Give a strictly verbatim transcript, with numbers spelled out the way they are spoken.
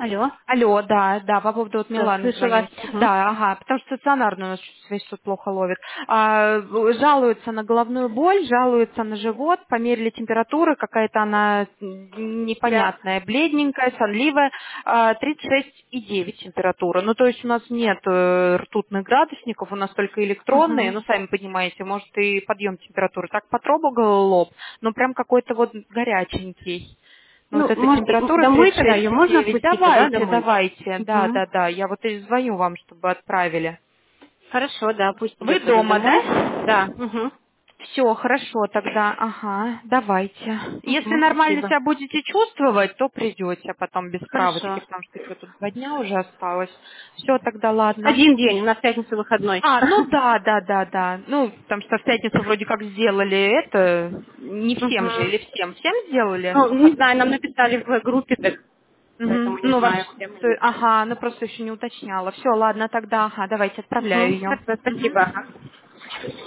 Алло. Алло, да, да, по поводу вот Да, Миланы слышу вас. звонил. Мгм. Да, ага, потому что стационарно у нас связь тут плохо ловит. А, жалуется на головную боль, жалуется на живот, померили температуру, какая-то она м, Да. непонятная, бледненькая, сонливая, а, тридцать шесть и девять температура. Ну, то есть у нас нет э, ртутных градусников, у нас только электронные, Угу. ну, сами понимаете, может и подъем температуры. Так потрогал лоб, но прям какой-то вот горяченький. Ну, вот Ну, эта может, м, температура домой тридцать тогда шесть ее и можно девять. спуститься, да, Давайте, домой? давайте. Да, Угу. да, да. Я вот и звоню вам, чтобы отправили. Хорошо, да, пусть Вы идет тогда дома, домой. Да. да? Угу. Все, хорошо тогда. Ага, давайте. Если Угу, нормально спасибо. себя будете чувствовать, то придете потом без справочки, Хорошо. потому что что тут два дня уже осталось. Все, тогда ладно. Один день, у нас пятница выходной. А, ну да, да, да, да. Ну, потому что в пятницу вроде как сделали это. Не всем же, Угу. или всем? Всем сделали Ну, не выходной? знаю, нам написали в группе, так поэтому Мгм. не Ну, знаю, вообще, всем или нет. ага, ну просто еще не уточняла. Все, ладно, тогда, ага, давайте отправляю Угу. ее. Хорошо, спасибо. Ага.